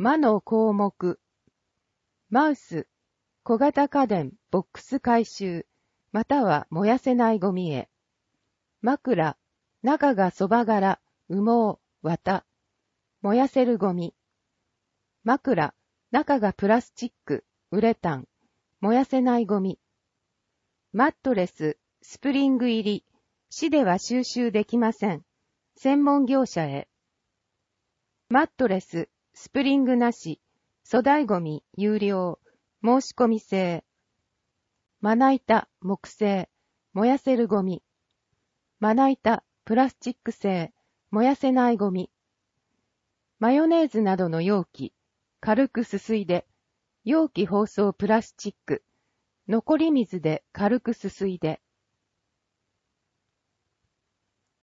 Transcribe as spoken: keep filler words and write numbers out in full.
魔の項目。マウス、小型家電、ボックス回収、または燃やせないゴミへ。枕、中がそば殻、羽毛、綿。燃やせるゴミ。枕、中がプラスチック、ウレタン。燃やせないゴミ。マットレス、スプリング入り、市では収集できません。専門業者へ。マットレス、スプリングなし、粗大ゴミ、有料、申し込み制。まな板、木製、燃やせるゴミ。まな板、プラスチック製、燃やせないゴミ。マヨネーズなどの容器、軽くすすいで、容器包装プラスチック、残り水で軽くすすいで。